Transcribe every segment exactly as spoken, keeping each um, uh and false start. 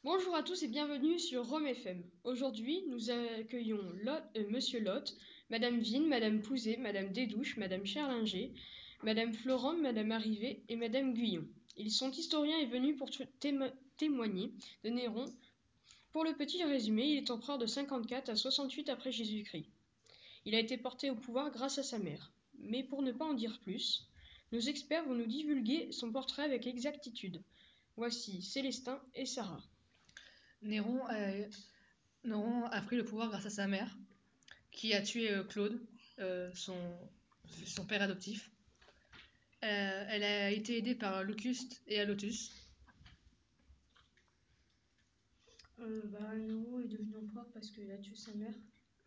Bonjour à tous et bienvenue sur Rome F M. Aujourd'hui, nous accueillons Lot, euh, Monsieur Lot, Madame Vigne, Madame Pouzet, Madame Desdouches, Madame Cherlinger, Madame Florent, Madame Arrivé et Madame Guyon. Ils sont historiens et venus pour témo- témoigner de Néron. Pour le petit résumé, il est empereur de cinquante-quatre à soixante-huit après Jésus-Christ. Il a été porté au pouvoir grâce à sa mère. Mais pour ne pas en dire plus, nos experts vont nous divulguer son portrait avec exactitude. Voici Célestin et Sarah. Néron a, Néron a pris le pouvoir grâce à sa mère, qui a tué euh, Claude, euh, son, son père adoptif. Euh, elle a été aidée par Locuste et Allotus. Euh, bah, Néron est devenu empereur parce qu'il a tué sa mère.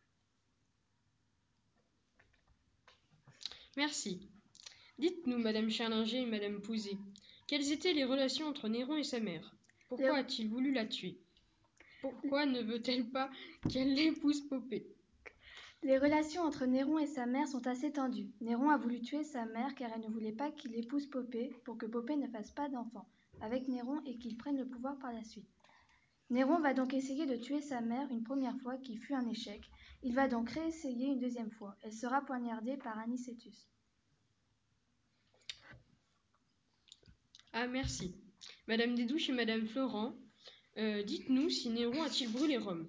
Merci. Dites-nous, Madame Cherlinger et Madame Pouzet, quelles étaient les relations entre Néron et sa mère? Pourquoi Les- a-t-il voulu la tuer? Pourquoi ne veut-elle pas qu'elle l'épouse Poppée? Les relations entre Néron et sa mère sont assez tendues. Néron a voulu tuer sa mère car elle ne voulait pas qu'il épouse Poppée pour que Poppée ne fasse pas d'enfant avec Néron et qu'il prenne le pouvoir par la suite. Néron va donc essayer de tuer sa mère une première fois qui fut un échec. Il va donc réessayer une deuxième fois. Elle sera poignardée par Anicetus. Ah, merci. Madame Desdouches et Madame Florent, euh, dites-nous si Néron a-t-il brûlé Rome?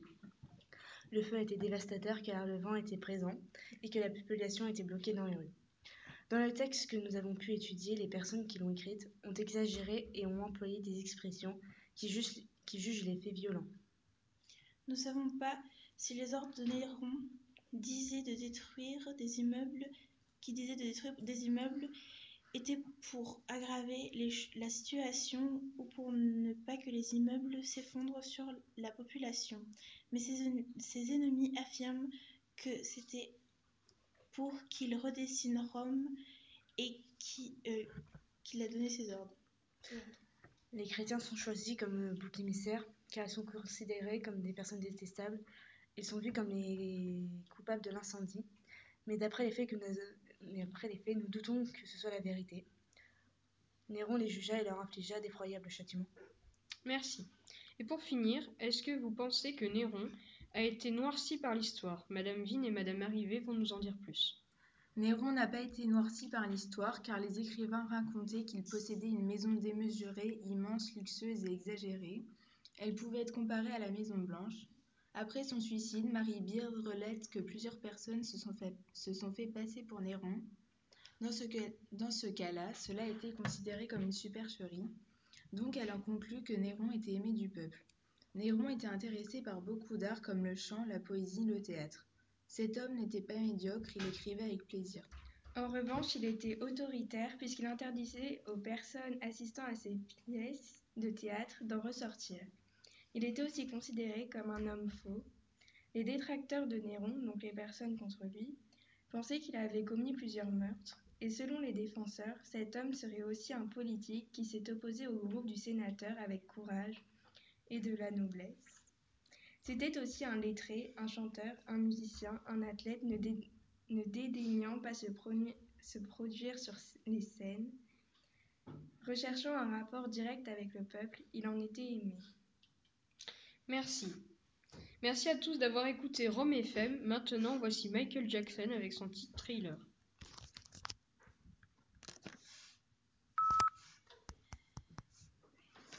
Le feu a été dévastateur car le vent était présent et que la population était bloquée dans les rues. Dans le texte que nous avons pu étudier, les personnes qui l'ont écrite ont exagéré et ont employé des expressions qui jugent, qui jugent les faits violents. Nous ne savons pas si les ordres de Néron disaient de détruire des immeubles, qui disaient de détruire des immeubles étaient pour aggraver les, la situation ou pour ne pas que les immeubles s'effondrent sur la population. Mais ses, ses ennemis affirment que c'était pour qu'il redessine Rome et qui, euh, qu'il a donné ses ordres. Ses ordres. Les chrétiens sont choisis comme boucs émissaires car ils sont considérés comme des personnes détestables. Ils sont vus comme les coupables de l'incendie. Mais d'après les faits, que nous, mais après les faits, nous doutons que ce soit la vérité. Néron les jugea et leur infligea d'effroyables châtiments. Merci. Et pour finir, est-ce que vous pensez que Néron a été noirci par l'histoire? Madame Vigne et Madame Arrivé vont nous en dire plus. Néron n'a pas été noirci par l'histoire car les écrivains racontaient qu'il possédait une maison démesurée, immense, luxueuse et exagérée. Elle pouvait être comparée à la Maison Blanche. Après son suicide, Marie Beard relate que plusieurs personnes se sont fait, se sont fait passer pour Néron. Dans ce, cas, dans ce cas-là, cela a été considéré comme une supercherie. Donc elle en conclut que Néron était aimé du peuple. Néron était intéressé par beaucoup d'arts comme le chant, la poésie, le théâtre. Cet homme n'était pas médiocre, il écrivait avec plaisir. En revanche, il était autoritaire puisqu'il interdisait aux personnes assistant à ses pièces de théâtre d'en ressortir. Il était aussi considéré comme un homme faux. Les détracteurs de Néron, donc les personnes contre lui, pensaient qu'il avait commis plusieurs meurtres, et selon les défenseurs, cet homme serait aussi un politique qui s'est opposé au groupe du sénateur avec courage et de la noblesse. C'était aussi un lettré, un chanteur, un musicien, un athlète, ne, dé- ne dédaignant pas se, pronu- se produire sur les scènes. Recherchant un rapport direct avec le peuple, il en était aimé. Merci. Merci à tous d'avoir écouté Rome F M. Maintenant, voici Michael Jackson avec son titre Thriller.